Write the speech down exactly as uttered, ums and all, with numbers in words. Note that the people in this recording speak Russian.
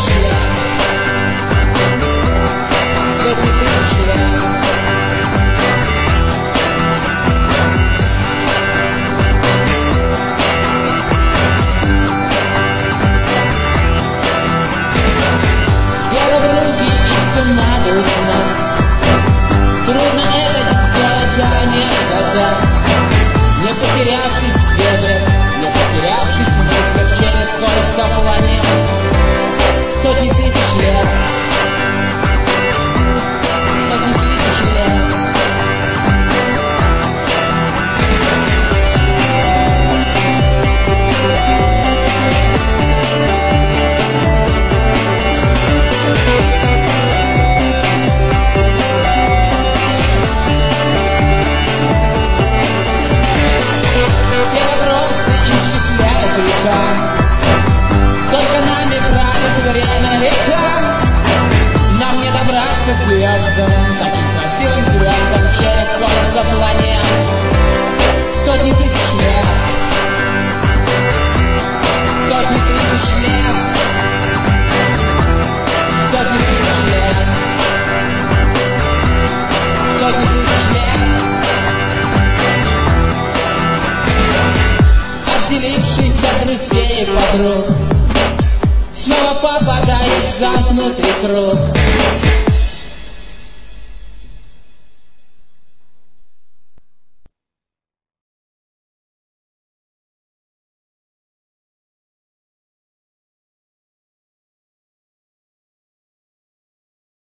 тысяч лет, сотни тысяч лет. Дело в руки, и все надо узнать. Трудно это сделать, а не сказать. Не потерявшись в вебре, не потерявшись в мыслях через сколько планет. Сотни тысяч лет, сотни тысяч лет. Только нами правит время река. Нам не добраться к звездам, таким красивым звездам, через сколько планет. Сотни тысяч лет, сотни тысяч лет, сотни тысяч лет, сотни тысяч лет. Отделившись от друзей и подруг, снова попадает в замкнутый круг.